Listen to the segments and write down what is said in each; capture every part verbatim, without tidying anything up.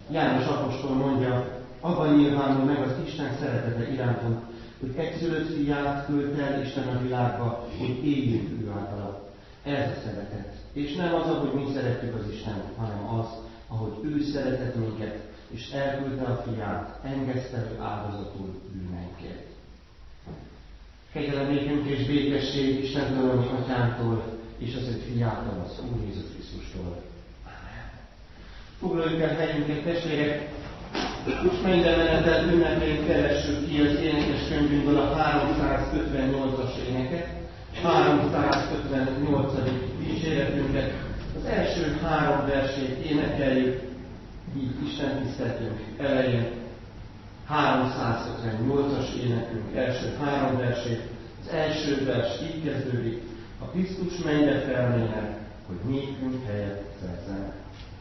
János apostol mondja, abban nyilvánul meg az Isten szeretete irántunk, hogy egyszülött fiát küldte el Isten a világba, hogy éljünk ő általa. Ez a szeretet. És nem az, ahogy mi szeretjük az Istent, hanem az, ahogy ő szeretett minket, és elküldte a fiát, engesztelő áldozatul bűneinkért. Kegyelem nékünk és békesség Istentől, a mi atyánktól, és az ő fiától, az Úr Jézus Krisztustól. Amen. Foglaljuk el helyünket, testvérek! Most minden menetet ünnepén keressük ki az énekes könyvünkből a háromszázötvennyolcas éneket, háromszázötvennyolcadik dicséretünket. Az első három versét énekeljük, így Isten tiszteltünk elején. háromszázötvennyolcas énekünk első három versét. Az első vers így kezdődik: a Krisztus mennybe felméne, hogy nékünk helyet szerezzenek.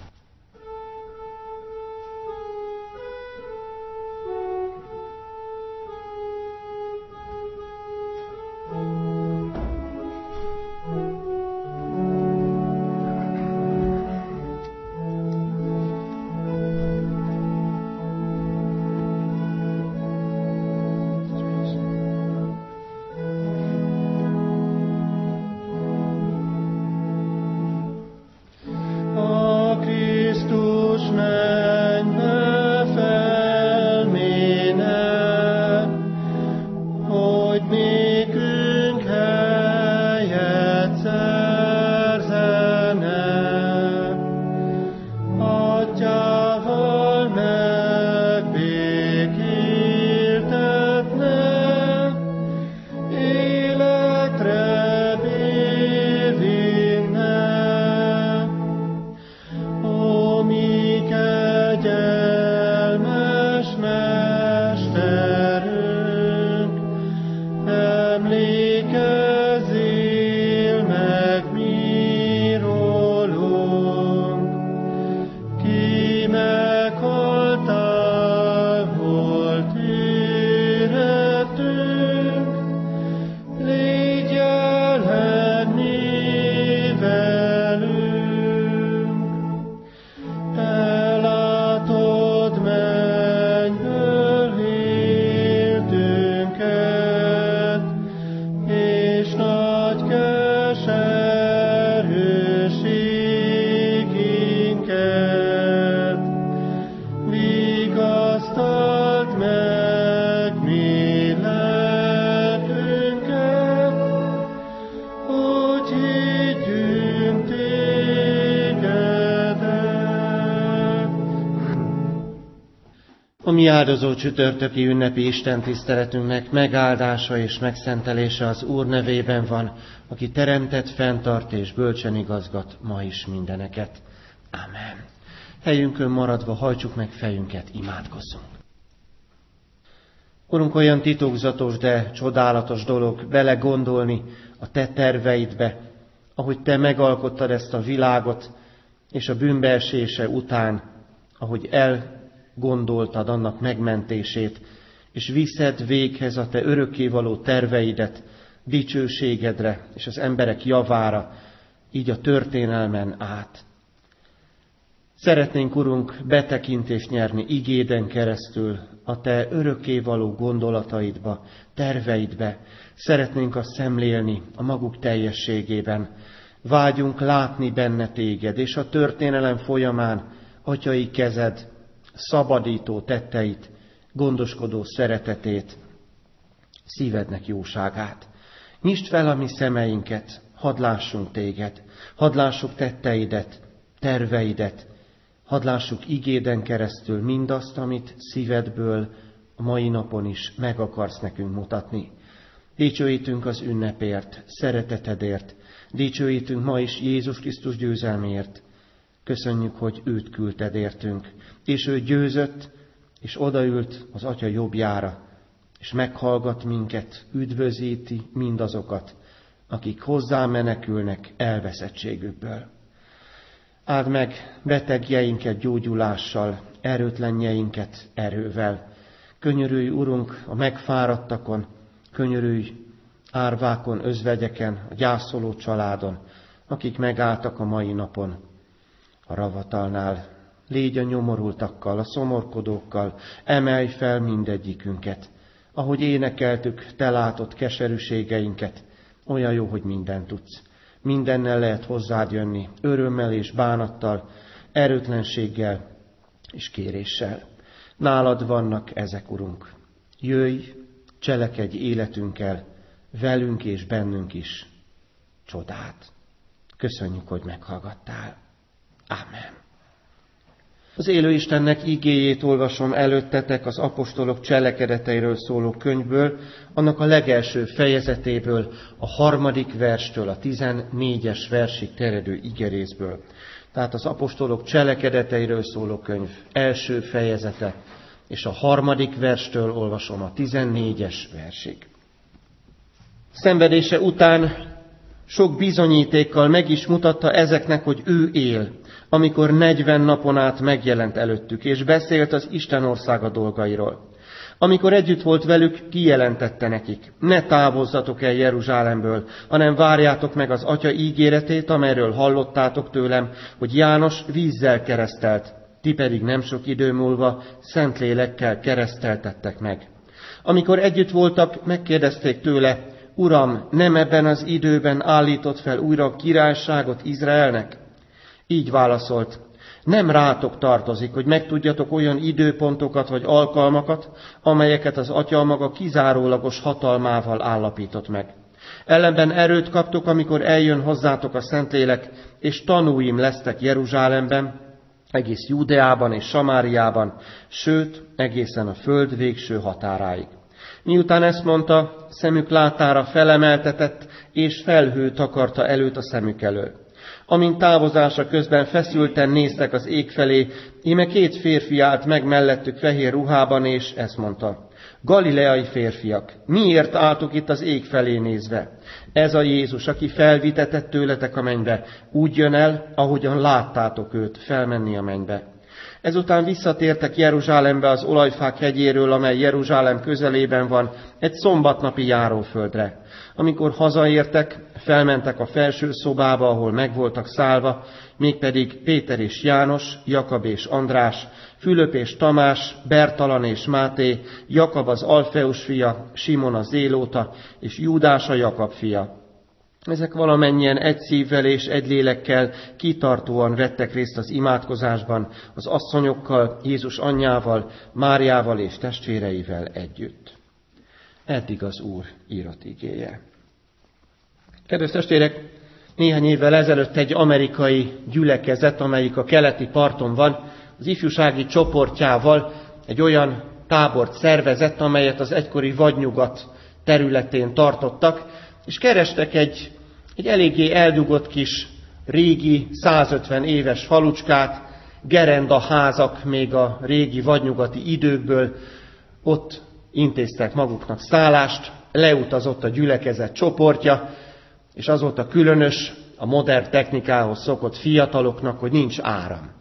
A mi áldozó csütörtöki ünnepi istentiszteletünknek megáldása és megszentelése az Úr nevében van, aki teremtett, fenntart és bölcsen igazgat ma is mindeneket. Amen. Helyünkön maradva hajtsuk meg fejünket, imádkozzunk. Urunk, olyan titokzatos, de csodálatos dolog belegondolni a Te terveidbe, ahogy Te megalkottad ezt a világot, és a bűnbeesése után, ahogy el gondoltad annak megmentését, és viszed véghez a Te örökkévaló terveidet, dicsőségedre és az emberek javára, így a történelmen át. Szeretnénk, Urunk, betekintést nyerni igéden keresztül a Te örökkévaló gondolataidba, terveidbe. Szeretnénk azt szemlélni a maguk teljességében. Vágyunk látni benne Téged, és a történelem folyamán atyai kezed szabadító tetteit, gondoskodó szeretetét, szívednek jóságát. Nyisd fel a mi szemeinket, hadd lássunk Téged, hadd lássuk tetteidet, terveidet, hadd lássuk igéden keresztül mindazt, amit szívedből a mai napon is meg akarsz nekünk mutatni. Dicsőítünk az ünnepért, szeretetedért, dicsőítünk ma is Jézus Krisztus győzelméért. Köszönjük, hogy őt küldted értünk, és ő győzött, és odaült az Atya jobbjára, és meghallgat minket, üdvözíti mindazokat, akik hozzá menekülnek elveszettségükből. Áld meg betegjeinket gyógyulással, erőtlenjeinket erővel. Könyörülj, Urunk, a megfáradtakon, könyörülj árvákon, özvegyeken, a gyászoló családon, akik megálltak a mai napon a ravatalnál. légy a nyomorultakkal, a szomorkodókkal, emelj fel mindegyikünket. Ahogy énekeltük, te látod keserűségeinket, olyan jó, hogy mindent tudsz. Mindennel lehet hozzád jönni, örömmel és bánattal, erőtlenséggel és kéréssel. Nálad vannak ezek, Urunk. Jöjj, cselekedj életünkkel, velünk és bennünk is csodát. Köszönjük, hogy meghallgattál. Ámen. Az élő Istennek igéjét olvasom előttetek az apostolok cselekedeteiről szóló könyvből, annak a legelső fejezetéből, a harmadik verstől a tizennégyes versig terjedő igerészből. Tehát az apostolok cselekedeteiről szóló könyv első fejezete, és a harmadik verstől olvasom a tizennégyes versig. Szenvedése után sok bizonyítékkal meg is mutatta ezeknek, hogy ő él, amikor negyven napon át megjelent előttük, és beszélt az Isten országa dolgairól. Amikor együtt volt velük, kijelentette nekik: ne távozzatok el Jeruzsálemből, hanem várjátok meg az Atya ígéretét, amelyről hallottátok tőlem, hogy János vízzel keresztelt, ti pedig nem sok idő múlva Szentlélekkel kereszteltettek meg. Amikor együtt voltak, megkérdezték tőle: Uram, nem ebben az időben állított fel újra a királyságot Izraelnek? Így válaszolt: nem rátok tartozik, hogy megtudjatok olyan időpontokat vagy alkalmakat, amelyeket az Atya maga kizárólagos hatalmával állapított meg. Ellenben erőt kaptok, amikor eljön hozzátok a Szentlélek, és tanúim lesztek Jeruzsálemben, egész Júdeában és Samáriában, sőt, egészen a föld végső határáig. Miután ezt mondta, szemük látára felemeltetett, és felhő takarta előtt a szemük elől. Amint távozása közben feszülten néztek az ég felé, íme két férfi állt meg mellettük fehér ruhában, és ezt mondta: Galileai férfiak, miért álltok itt az ég felé nézve? Ez a Jézus, aki felvitetett tőletek a mennybe, úgy jön el, ahogyan láttátok őt felmenni a mennybe. Ezután visszatértek Jeruzsálembe az olajfák hegyéről, amely Jeruzsálem közelében van, egy szombatnapi járóföldre. Amikor hazaértek, felmentek a felső szobába, ahol meg voltak szállva, mégpedig Péter és János, Jakab és András, Fülöp és Tamás, Bertalan és Máté, Jakab az Alfeus fia, Simon a Zélóta, és Júdás a Jakab fia. Ezek valamennyien egy szívvel és egy lélekkel kitartóan vettek részt az imádkozásban, az asszonyokkal, Jézus anyjával, Máriával és testvéreivel együtt. Eddig az Úr írott igéje. Kedves testvérek, néhány évvel ezelőtt egy amerikai gyülekezet, amelyik a keleti parton van, az ifjúsági csoportjával egy olyan tábort szervezett, amelyet az egykori vadnyugat területén tartottak, és kerestek egy, egy eléggé eldugott kis, régi, százötven éves falucskát, gerendaházak még a régi vadnyugati időkből, ott intéztek maguknak szállást, leutazott a gyülekezet csoportja, és az volt a különös, a modern technikához szokott fiataloknak, hogy nincs áram.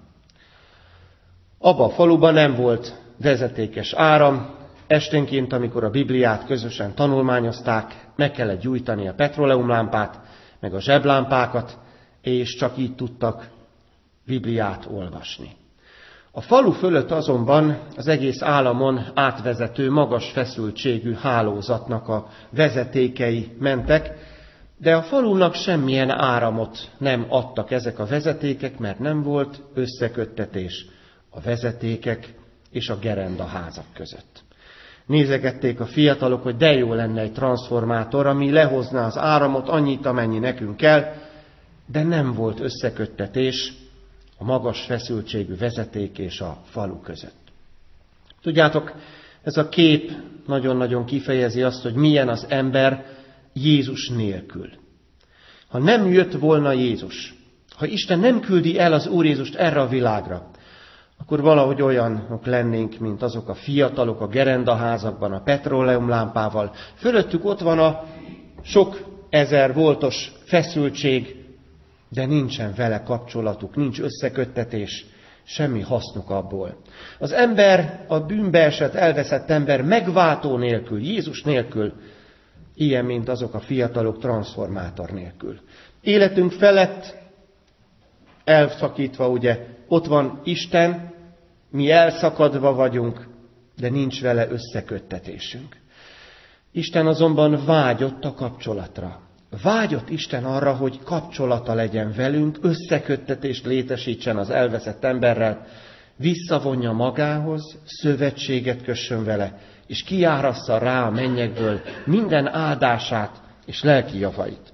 Abba a faluban nem volt vezetékes áram, esténként, amikor a Bibliát közösen tanulmányozták, meg kellett gyújtani a petróleumlámpát, meg a zseblámpákat, és csak így tudtak Bibliát olvasni. A falu fölött azonban az egész államon átvezető magas feszültségű hálózatnak a vezetékei mentek, de a falunak semmilyen áramot nem adtak ezek a vezetékek, mert nem volt összeköttetés a vezetékek és a gerendaházak között. Nézegették a fiatalok, hogy de jó lenne egy transformátor, ami lehozná az áramot annyit, amennyi nekünk kell, de nem volt összeköttetés a magas feszültségű vezeték és a falu között. Tudjátok, ez a kép nagyon-nagyon kifejezi azt, hogy milyen az ember Jézus nélkül. Ha nem jött volna Jézus, ha Isten nem küldi el az Úr Jézust erre a világra, akkor valahogy olyanok lennénk, mint azok a fiatalok a gerendaházakban, a petróleumlámpával. Fölöttük ott van a sok ezer voltos feszültség, de nincsen vele kapcsolatuk, nincs összeköttetés, semmi hasznuk abból. Az ember, a bűnbe esett, elveszett ember megváltó nélkül, Jézus nélkül, ilyen, mint azok a fiatalok transformátor nélkül. Életünk felett elszakítva, ugye, ott van Isten, mi elszakadva vagyunk, de nincs vele összeköttetésünk. Isten azonban vágyott a kapcsolatra. Vágyott Isten arra, hogy kapcsolata legyen velünk, összeköttetést létesítsen az elveszett emberrel, visszavonja magához, szövetséget kössön vele, és kiárassza rá a mennyekből minden áldását és lelki javait.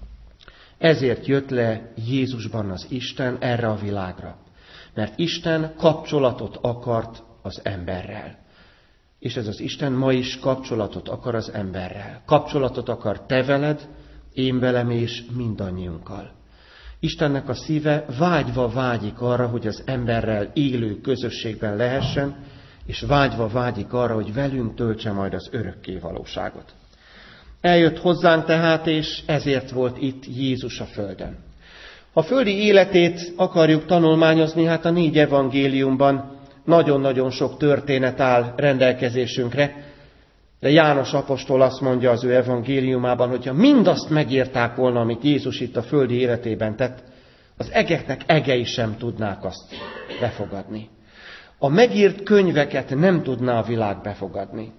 Ezért jött le Jézusban az Isten erre a világra. Mert Isten kapcsolatot akart az emberrel. És ez az Isten ma is kapcsolatot akar az emberrel. Kapcsolatot akar te veled, én velem és mindannyiunkkal. Istennek a szíve vágyva vágyik arra, hogy az emberrel élő közösségben lehessen, és vágyva vágyik arra, hogy velünk töltse majd az örökké valóságot. Eljött hozzánk tehát, és ezért volt itt Jézus a földön. Ha földi életét akarjuk tanulmányozni, hát a négy evangéliumban nagyon-nagyon sok történet áll rendelkezésünkre, de János apostol azt mondja az ő evangéliumában, hogyha mindazt megírták volna, amit Jézus itt a földi életében tett, az egeknek egei sem tudnák azt befogadni. A megírt könyveket nem tudná a világ befogadni.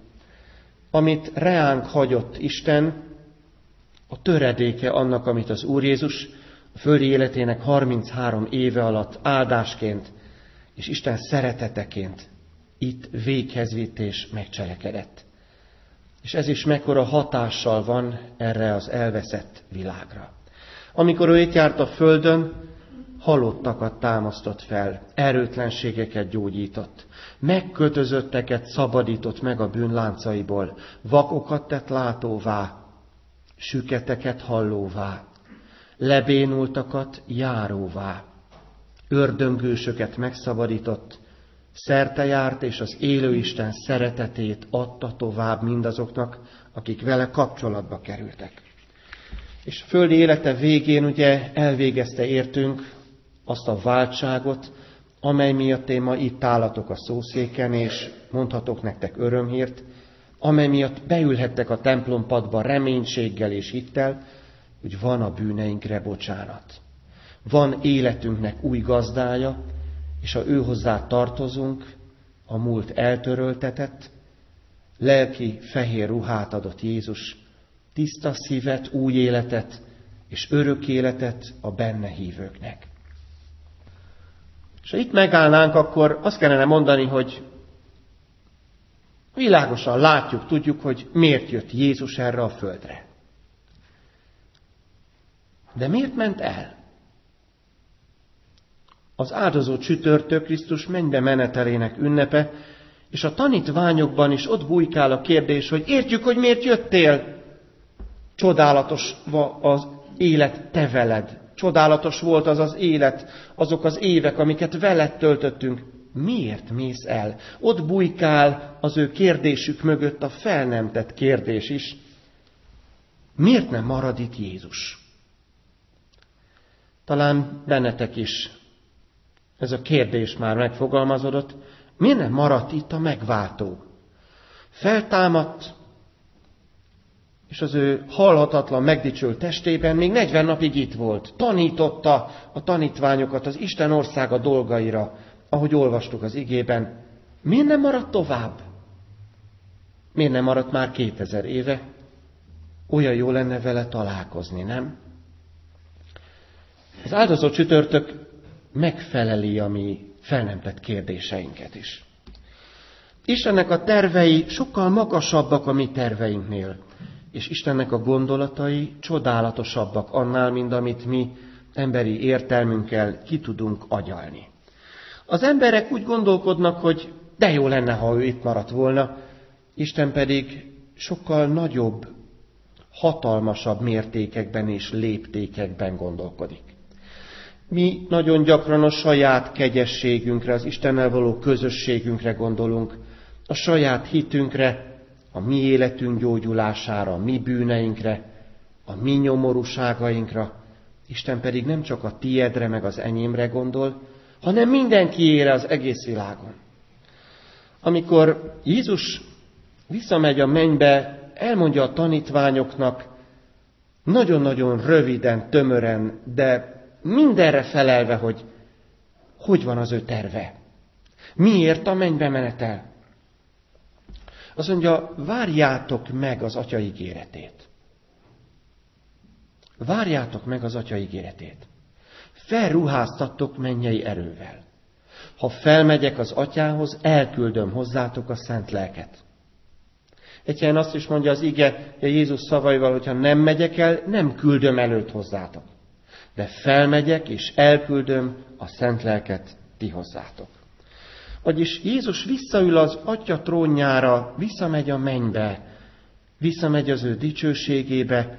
Amit reánk hagyott Isten, a töredéke annak, amit az Úr Jézus a földi életének harminchárom éve alatt áldásként és Isten szereteteként itt véghez vitt és megcselekedett. És ez is mekkora hatással van erre az elveszett világra. Amikor ő itt járt a földön, halottakat támasztott fel, erőtlenségeket gyógyított, megkötözötteket szabadított meg a bűn láncaiból, vakokat tett látóvá, süketeket hallóvá, lebénultakat járóvá, ördöngősöket megszabadított, szerte járt, és az élő Isten szeretetét adta tovább mindazoknak, akik vele kapcsolatba kerültek. És földi élete végén ugye elvégezte értünk azt a váltságot, amely miatt én ma itt állatok a szószéken, és mondhatok nektek örömhírt, amely miatt beülhettek a templompadba reménységgel és hittel, hogy van a bűneinkre bocsánat. Van életünknek új gazdája, és ha ő hozzá tartozunk, a múlt eltöröltetett, lelki fehér ruhát adott Jézus, tiszta szívet, új életet és örök életet a benne hívőknek. És ha itt megállnánk, akkor azt kellene mondani, hogy világosan látjuk, tudjuk, hogy miért jött Jézus erre a földre. De miért ment el? Az áldozó csütörtök Krisztus mennybe menetelének ünnepe, és a tanítványokban is ott bujkál a kérdés, hogy értjük, hogy miért jöttél. Csodálatos az élet te veled. Csodálatos volt az az élet, azok az évek, amiket veled töltöttünk. Miért mész el? Ott bujkál az ő kérdésük mögött a fel nem tett kérdés is. Miért nem marad itt Jézus? Talán bennetek is ez a kérdés már megfogalmazódott. Miért nem maradt itt a megváltó? Feltámadt, és az ő halhatatlan, megdicsült testében még negyven napig itt volt. Tanította a tanítványokat az Isten országa dolgaira, ahogy olvastuk az igében. Miért nem maradt tovább? Miért nem maradt már kétezer éve? Olyan jó lenne vele találkozni, nem? Az áldozó csütörtök megfeleli a mi fel nem tett kérdéseinket is. Istennek a tervei sokkal magasabbak a mi terveinknél, és Istennek a gondolatai csodálatosabbak annál, mint amit mi emberi értelmünkkel ki tudunk agyalni. Az emberek úgy gondolkodnak, hogy de jó lenne, ha ő itt maradt volna, Isten pedig sokkal nagyobb, hatalmasabb mértékekben és léptékekben gondolkodik. Mi nagyon gyakran a saját kegyességünkre, az Istennel való közösségünkre gondolunk, a saját hitünkre, a mi életünk gyógyulására, a mi bűneinkre, a mi nyomorúságainkra. Isten pedig nem csak a tiedre meg az enyémre gondol, hanem mindenkiére az egész világon. Amikor Jézus visszamegy a mennybe, elmondja a tanítványoknak, nagyon-nagyon röviden, tömören, de mindenre felelve, hogy hogy van az ő terve. Miért a mennybe menetel? Azt mondja, várjátok meg az Atya ígéretét. Várjátok meg az Atya ígéretét. Felruháztattok mennyei erővel. Ha felmegyek az Atyához, elküldöm hozzátok a szent lelket. Egy helyen azt is mondja az ige, Jézus szavaival, hogyha nem megyek el, nem küldöm előtt hozzátok. De felmegyek és elküldöm a szent lelket ti hozzátok. Vagyis Jézus visszaül az Atya trónjára, visszamegy a mennybe, visszamegy az ő dicsőségébe.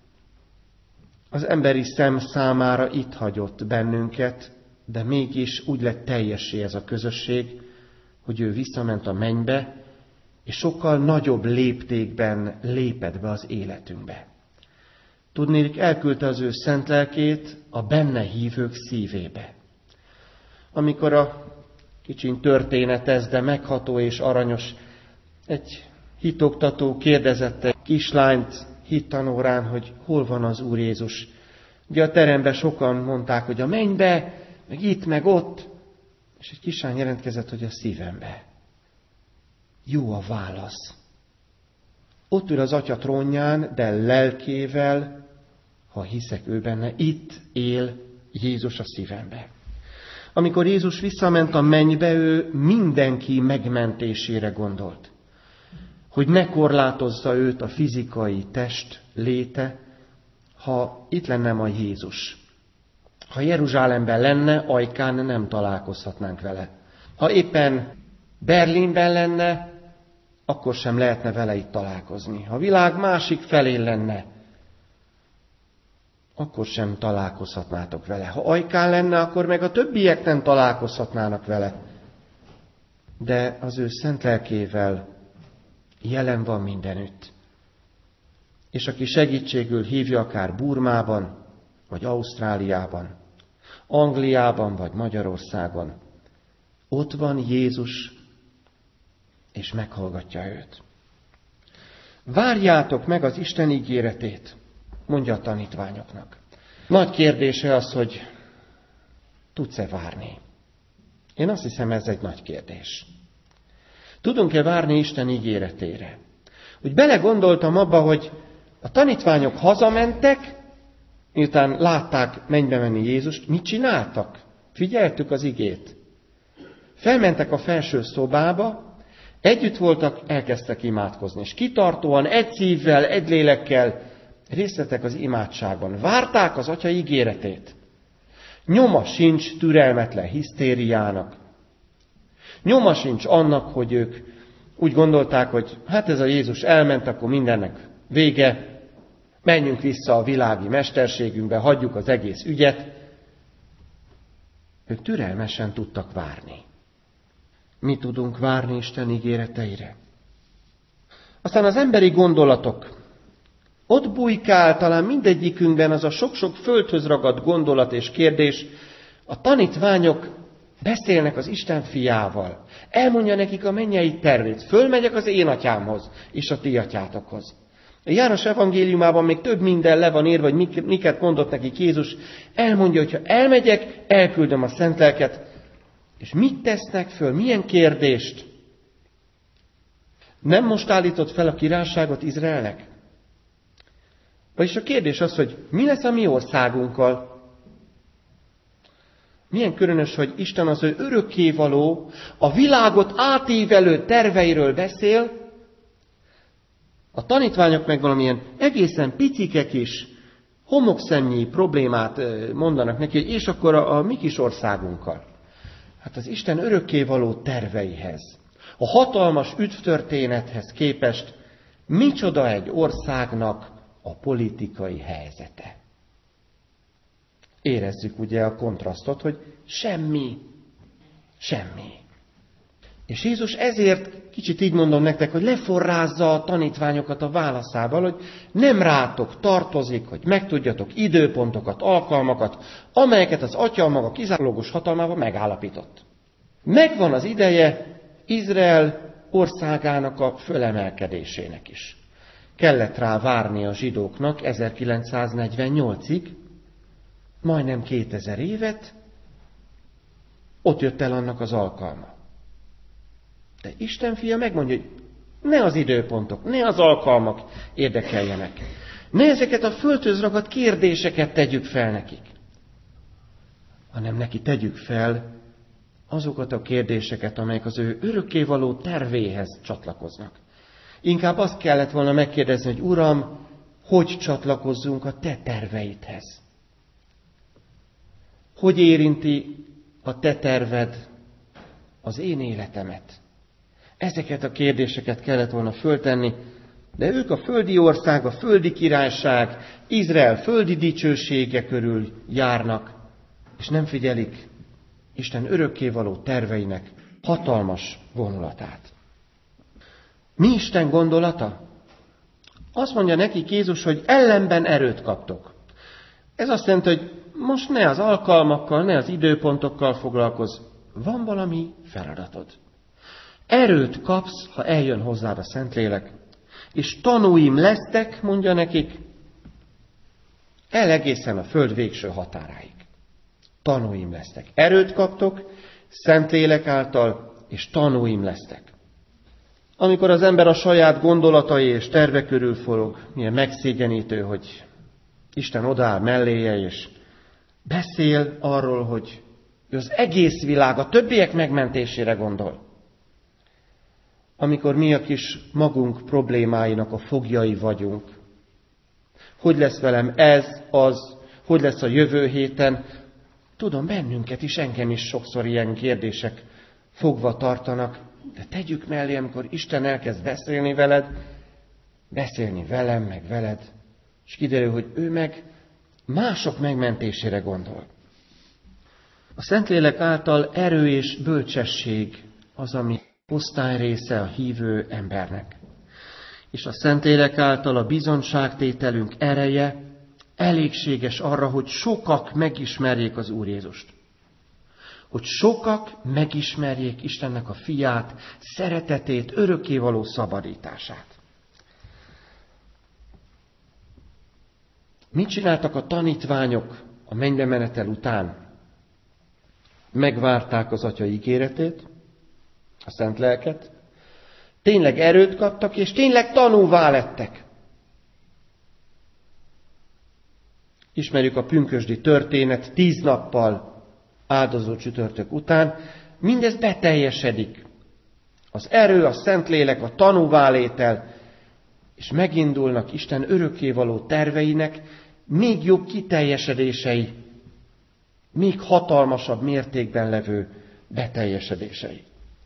Az emberi szem számára itt hagyott bennünket, de mégis úgy lett teljessé ez a közösség, hogy ő visszament a mennybe, és sokkal nagyobb léptékben lépett be az életünkbe. Tudnék, elküldte az ő szent lelkét a benne hívők szívébe. Amikor a kicsin történetez, de megható és aranyos, egy hitoktató kérdezett egy kislányt hittanórán, hogy hol van az Úr Jézus. Ugye a teremben sokan mondták, hogy a mennybe, meg itt, meg ott, és egy kislány jelentkezett, hogy a szívembe. Jó a válasz. Ott ül az Atya trónján, de lelkével, ha hiszek ő benne, itt él Jézus a szívembe. Amikor Jézus visszament a mennybe, ő mindenki megmentésére gondolt. Hogy ne korlátozza őt a fizikai test léte, ha itt lenne ma Jézus. Ha Jeruzsálemben lenne, ajkán nem találkozhatnánk vele. Ha éppen Berlinben lenne, akkor sem lehetne vele itt találkozni. Ha a világ másik felén lenne, akkor sem találkozhatnátok vele. Ha ajkán lenne, akkor meg a többiek nem találkozhatnának vele. De az ő szent lelkével jelen van mindenütt. És aki segítségül hívja akár Burmában, vagy Ausztráliában, Angliában, vagy Magyarországon, ott van Jézus, és meghallgatja őt. Várjátok meg az Isten ígéretét, mondja a tanítványoknak. Nagy kérdése az, hogy tudsz-e várni? Én azt hiszem, ez egy nagy kérdés. Tudunk-e várni Isten ígéretére? Úgy belegondoltam abba, hogy a tanítványok hazamentek, miután látták mennybe menni Jézust, mit csináltak? Figyeltük az igét. Felmentek a felső szobába, együtt voltak, elkezdtek imádkozni, és kitartóan, egy szívvel, egy lélekkel részt vettek az imádságban. Várták az Atya ígéretét. Nyoma sincs türelmetlen hisztériának. Nyoma sincs annak, hogy ők úgy gondolták, hogy hát ez a Jézus elment, akkor mindennek vége, menjünk vissza a világi mesterségünkbe, hagyjuk az egész ügyet. Ők türelmesen tudtak várni. Mi tudunk várni Isten ígéreteire. Aztán az emberi gondolatok. Ott bujkál talán mindegyikünkben az a sok-sok földhöz ragadt gondolat és kérdés. A tanítványok beszélnek az Isten fiával. Elmondja nekik a mennyei tervét. Fölmegyek az én atyámhoz és a ti atyátokhoz. A János evangéliumában még több minden le van írva, hogy miket mondott nekik Jézus. Elmondja, hogy ha elmegyek, elküldöm a szent lelket. És mit tesznek föl? Milyen kérdést? Nem most állított fel a királyságot Izraelnek? Vagyis a kérdés az, hogy mi lesz a mi országunkkal? Milyen különös, hogy Isten az ő örökkévaló, a világot átívelő terveiről beszél, a tanítványok meg valamilyen egészen picike kis homokszemnyi problémát mondanak neki, hogy és akkor a, a mi kis országunkkal. Hát az Isten örökkévaló terveihez, a hatalmas üdvtörténethez képest micsoda egy országnak a politikai helyzete. Érezzük ugye a kontrasztot, hogy semmi, semmi. És Jézus ezért, kicsit így mondom nektek, hogy leforrázza a tanítványokat a válaszával, hogy nem rátok tartozik, hogy megtudjatok időpontokat, alkalmakat, amelyeket az Atya maga kizárólagos hatalmával megállapított. Megvan az ideje Izrael országának a fölemelkedésének is. Kellett rá várni a zsidóknak ezerkilencszáznegyvennyolcig, majdnem kétezer évet, ott jött el annak az alkalma. De Isten fia megmondja, hogy ne az időpontok, ne az alkalmak érdekeljenek. Ne ezeket a földhöz ragadt kérdéseket tegyük fel nekik, hanem neki tegyük fel azokat a kérdéseket, amelyek az ő örökkévaló tervéhez csatlakoznak. Inkább azt kellett volna megkérdezni, hogy Uram, hogy csatlakozzunk a te terveidhez? Hogy érinti a te terved az én életemet? Ezeket a kérdéseket kellett volna föltenni, de ők a földi ország, a földi királyság, Izrael földi dicsősége körül járnak, és nem figyelik Isten örökkévaló terveinek hatalmas vonulatát. Mi Isten gondolata? Azt mondja nekik Jézus, hogy ellenben erőt kaptok. Ez azt jelenti, hogy most ne az alkalmakkal, ne az időpontokkal foglalkozz, van valami feladatod. Erőt kapsz, ha eljön hozzád a Szentlélek, és tanúim lesztek, mondja nekik, el egészen a föld végső határáig. Tanúim lesztek. Erőt kaptok, Szentlélek által, és tanúim lesztek. Amikor az ember a saját gondolatai és terve körül forog, milyen megszégyenítő, hogy Isten odaáll melléje, és beszél arról, hogy az egész világ a többiek megmentésére gondol. Amikor mi a kis magunk problémáinak a foglyai vagyunk. Hogy lesz velem ez, az, hogy lesz a jövő héten. Tudom, bennünket is, engem is sokszor ilyen kérdések fogva tartanak, de tegyük mellé, amikor Isten elkezd beszélni veled, beszélni velem, meg veled, és kiderül, hogy ő meg mások megmentésére gondol. A Szentlélek által erő és bölcsesség az, ami osztály része a hívő embernek. És a Szentlélek által a bizonyságtételünk ereje elégséges arra, hogy sokak megismerjék az Úr Jézust. Hogy sokak megismerjék Istennek a fiát, szeretetét, örökkévaló szabadítását. Mit csináltak a tanítványok a mennybe menetel után? Megvárták az Atya ígéretét, a Szent Lelket, tényleg erőt kaptak, és tényleg tanúvá lettek. Ismerjük a pünkösdi történet, tíz nappal áldozó csütörtök után, mindez beteljesedik. Az erő, a Szentlélek, a tanúválétel, és megindulnak Isten örökkévaló terveinek még jobb kiteljesedései, még hatalmasabb mértékben levő beteljesedései.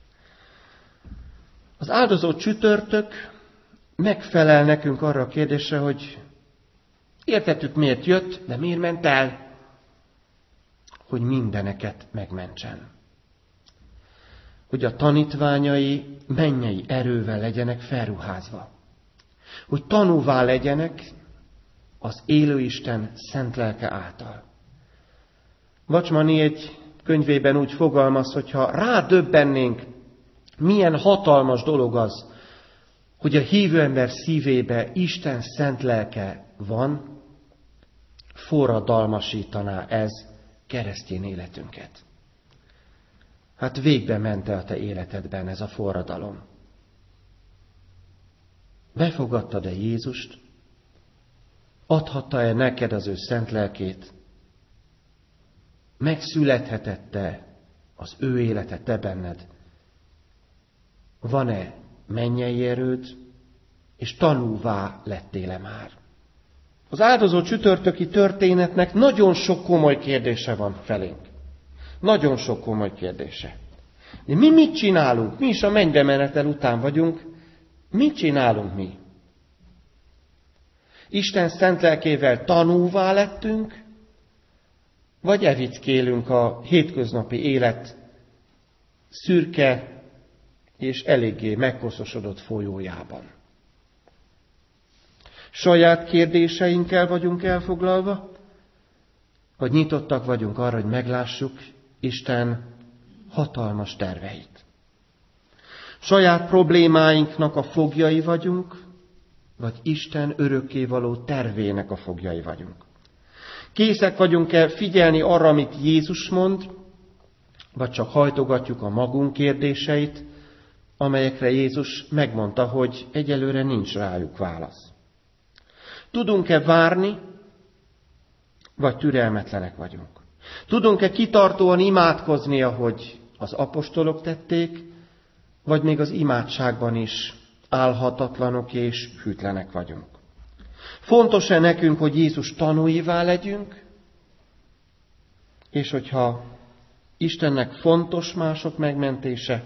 Az áldozó csütörtök megfelel nekünk arra a kérdésre, hogy értettük, miért jött, de miért ment el, hogy mindeneket megmentsen. Hogy a tanítványai mennyei erővel legyenek felruházva. Hogy tanúvá legyenek az élő Isten szent lelke által. Vacsmani egy könyvében úgy fogalmaz, hogyha rádöbbennénk, milyen hatalmas dolog az, hogy a hívő ember szívébe Isten szent lelke van, forradalmasítaná ez keresztény életünket. Hát végbe ment el a te életedben ez a forradalom. Befogadtad-e Jézust? Adhatta-e neked az ő szent lelkét? Megszülethetett-e az ő élete te benned? Van-e mennyei erőd, és tanúvá lettél-e már? Az áldozó csütörtöki történetnek nagyon sok komoly kérdése van felénk. Nagyon sok komoly kérdése. De mi mit csinálunk? Mi is a mennybe menetel után vagyunk. Mit csinálunk mi? Isten szent lelkével tanúvá lettünk, vagy evickélünk a hétköznapi élet szürke és eléggé megkoszosodott folyójában. Saját kérdéseinkkel vagyunk elfoglalva, vagy nyitottak vagyunk arra, hogy meglássuk Isten hatalmas terveit. Saját problémáinknak a foglyai vagyunk, vagy Isten örökkévaló tervének a foglyai vagyunk. Készek vagyunk-e figyelni arra, amit Jézus mond, vagy csak hajtogatjuk a magunk kérdéseit, amelyekre Jézus megmondta, hogy egyelőre nincs rájuk válasz. Tudunk-e várni, vagy türelmetlenek vagyunk? Tudunk-e kitartóan imádkozni, ahogy az apostolok tették, vagy még az imádságban is álhatatlanok és hűtlenek vagyunk? Fontos-e nekünk, hogy Jézus tanúivá legyünk, és hogyha Istennek fontos mások megmentése,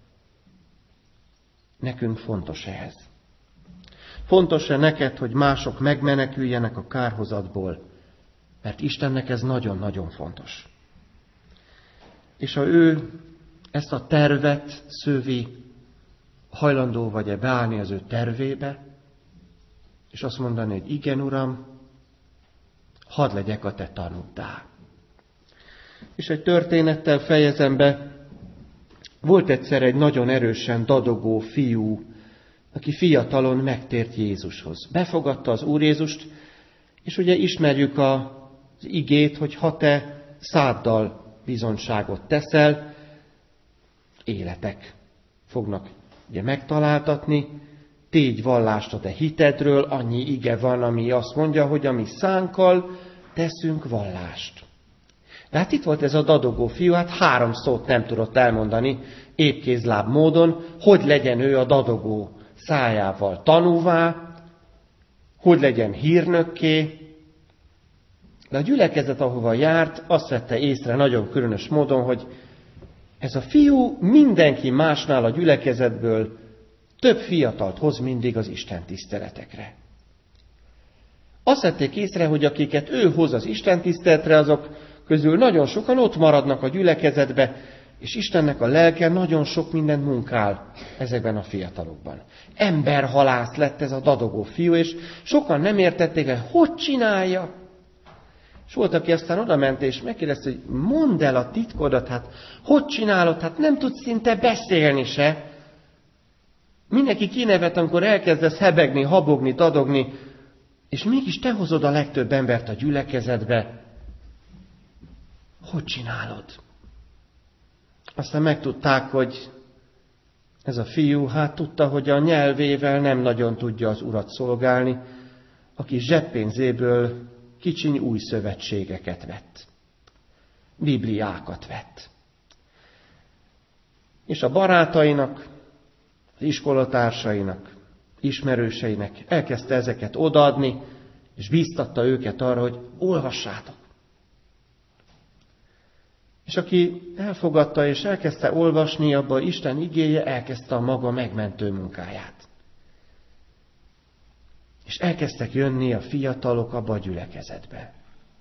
nekünk fontos ehhez. Fontos-e neked, hogy mások megmeneküljenek a kárhozatból, mert Istennek ez nagyon-nagyon fontos. És ha ő ezt a tervet szövi, hajlandó vagy-e beállni az ő tervébe, és azt mondani, hogy igen, Uram, hadd legyek a te tanúddá. És egy történettel fejezem be. Volt egyszer egy nagyon erősen dadogó fiú, aki fiatalon megtért Jézushoz. Befogadta az Úr Jézust, és ugye ismerjük az igét, hogy ha te száddal bizonyságot teszel, életek fognak ugye megtaláltatni, tégy vallást a te hitedről, annyi ige van, ami azt mondja, hogy a mi szánkkal teszünk vallást. De hát itt volt ez a dadogó fiú, hát három szót nem tudott elmondani épkézláb módon, hogy legyen ő a dadogó szájával tanúvá, hogy legyen hírnökké. De a gyülekezet, ahova járt, azt vette észre nagyon különös módon, hogy ez a fiú mindenki másnál a gyülekezetből több fiatalt hoz mindig az Isten tiszteletekre. Azt vették észre, hogy akiket ő hoz az Isten tiszteletre, azok közül nagyon sokan ott maradnak a gyülekezetbe, és Istennek a lelke nagyon sok mindent munkál ezekben a fiatalokban. Emberhalász lett ez a dadogó fiú, és sokan nem értették, hogy hogy csinálja. És volt, aki aztán odament, és megkérdezte, hogy mondd el a titkodat, hát hogy csinálod, hát nem tudsz szinte beszélni se. Mindenki kinevet, amikor elkezdesz hebegni, habogni, dadogni, és mégis te hozod a legtöbb embert a gyülekezetbe. Hogy csinálod? Aztán megtudták, hogy ez a fiú, hát tudta, hogy a nyelvével nem nagyon tudja az Urat szolgálni, aki zseppénzéből kicsiny új szövetségeket vett. Bibliákat vett. És a barátainak, az iskolatársainak, ismerőseinek elkezdte ezeket odaadni, és bíztatta őket arra, hogy olvassátok. És aki elfogadta és elkezdte olvasni, abban Isten igéje elkezdte a maga megmentő munkáját. És elkezdtek jönni a fiatalok abba a gyülekezetbe.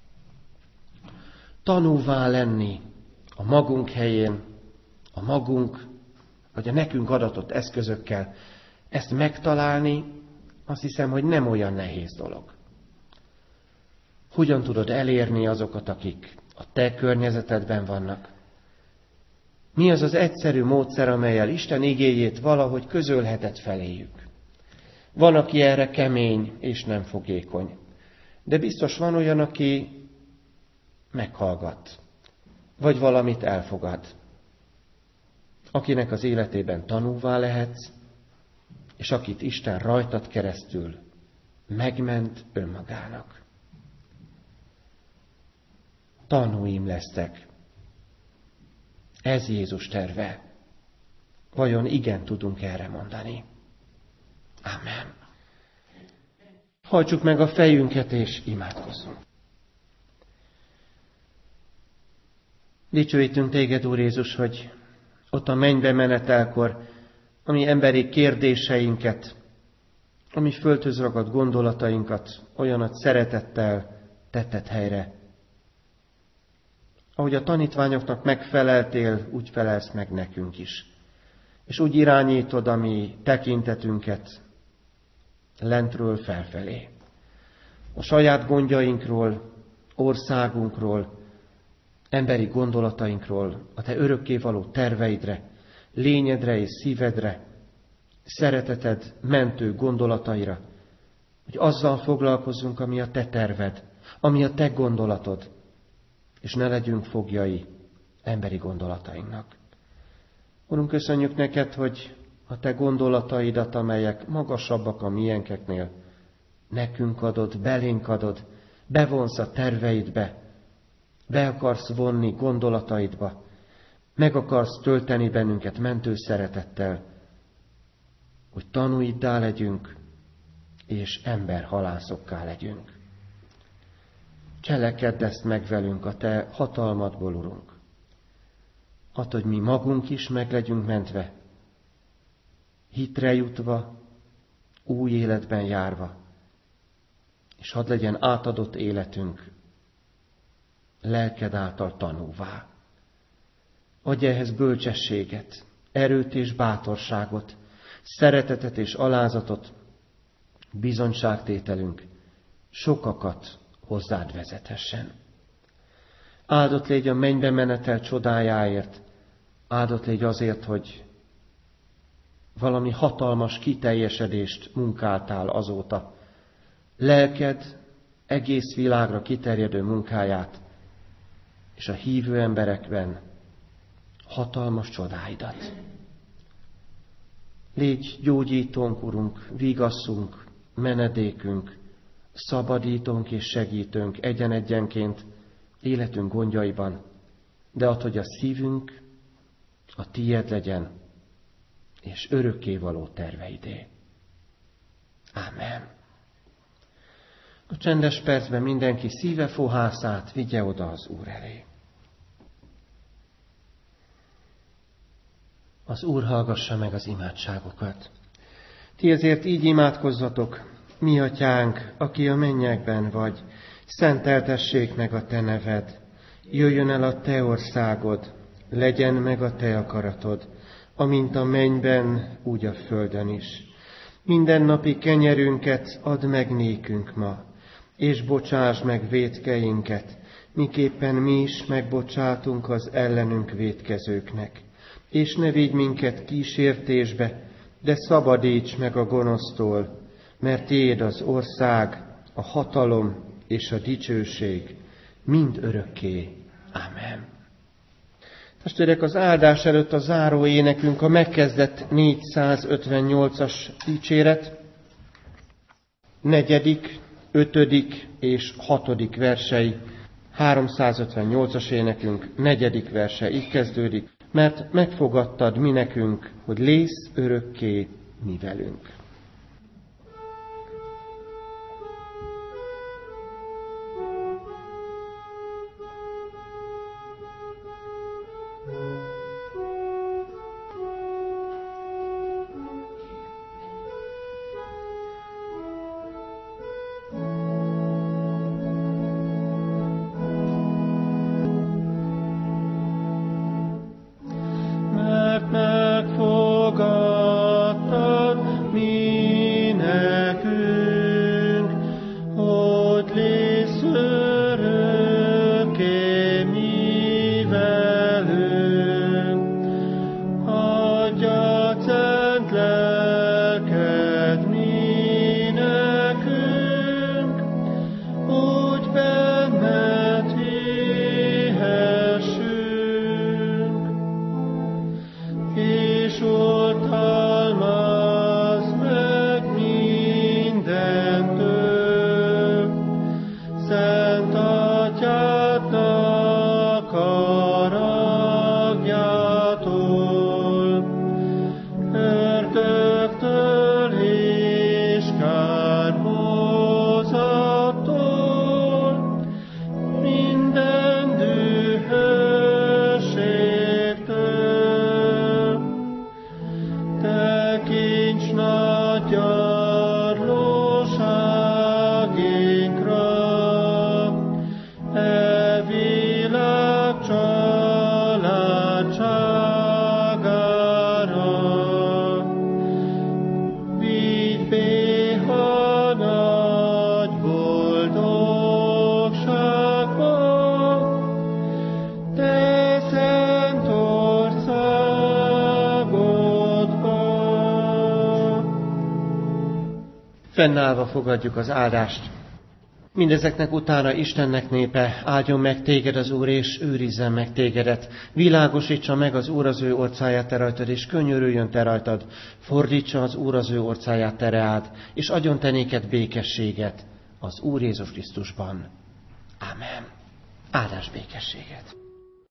Tanúvá lenni a magunk helyén, a magunk, vagy a nekünk adatott eszközökkel, ezt megtalálni, azt hiszem, hogy nem olyan nehéz dolog. Hogyan tudod elérni azokat, akik a te környezetedben vannak? Mi az az egyszerű módszer, amellyel Isten igéjét valahogy közölheted feléjük? Van, aki erre kemény és nem fogékony. De biztos van olyan, aki meghallgat, vagy valamit elfogad. Akinek az életében tanúvá lehetsz, és akit Isten rajtad keresztül megment önmagának. Tanúim lesztek. Ez Jézus terve. Vajon igen tudunk erre mondani? Amen. Hajtsuk meg a fejünket és imádkozzunk. Dicsőítünk téged, Úr Jézus, hogy ott a mennybe menetelkor, ami emberi kérdéseinket, ami földhöz ragadt gondolatainkat olyan nagy szeretettel tetted helyre. Ahogy a tanítványoknak megfeleltél, úgy felelsz meg nekünk is. És úgy irányítod a mi tekintetünket lentről felfelé. A saját gondjainkról, országunkról, emberi gondolatainkról, a te örökkévaló terveidre, lényedre és szívedre, szereteted mentő gondolataira, hogy azzal foglalkozzunk, ami a te terved, ami a te gondolatod, és ne legyünk foglyai emberi gondolatainknak. Urunk, köszönjük neked, hogy a te gondolataidat, amelyek magasabbak a miénkeknél, nekünk adod, belénk adod, bevonsz a terveidbe, be akarsz vonni gondolataidba, meg akarsz tölteni bennünket mentő szeretettel, hogy tanúiddá legyünk, és emberhalászokká legyünk. Cselekedd ezt meg velünk a te hatalmadból, Urunk. Add, hogy mi magunk is meg legyünk mentve, hitre jutva, új életben járva, és hadd legyen átadott életünk lelked által tanúvá. Adj ehhez bölcsességet, erőt és bátorságot, szeretetet és alázatot, bizonyságtételünk sokakat hozzád vezethessen. Áldott légy a mennybe menetel csodájáért, áldott légy azért, hogy valami hatalmas kiteljesedést munkáltál azóta. Lelked egész világra kiterjedő munkáját, és a hívő emberekben hatalmas csodáidat. Légy gyógyítónk, Urunk, vigasszunk, menedékünk, szabadítónk és segítőnk egyen-egyenként életünk gondjaiban, de add, hogy a szívünk a tiéd legyen, és örökkévaló terveidé. Ámen. A csendes percben mindenki szíve fohászát vigye oda az Úr elé. Az Úr hallgassa meg az imádságokat. Ti ezért így imádkozzatok: mi atyánk, aki a mennyekben vagy, szenteltessék meg a te neved. Jöjjön el a te országod, legyen meg a te akaratod, amint a mennyben, úgy a földön is. Mindennapi kenyerünket add meg nékünk ma, és bocsáss meg vétkeinket, miképpen mi is megbocsátunk az ellenünk vétkezőknek. És ne vigy minket kísértésbe, de szabadíts meg a gonosztól, mert tiéd az ország, a hatalom és a dicsőség mind örökké. Ámen. Testvérek, az áldás előtt a záró énekünk a megkezdett négyszázötvennyolcas dicséret, negyedik, ötödik és hatodik versei. háromszázötvennyolcas énekünk negyedik verse így kezdődik: mert megfogadtad mi nekünk, hogy lész örökké mi velünk. Fennállva fogadjuk az áldást. Mindezeknek utána Istennek népe, áldjon meg téged az Úr, és őrizzen meg tégedet. Világosítsa meg az Úr az ő orcáját te rajtad, és könyörüljön te rajtad. Fordítsa az Úr az ő orcáját te reád, és adjon te néked békességet az Úr Jézus Krisztusban. Ámen. Áldás békességet.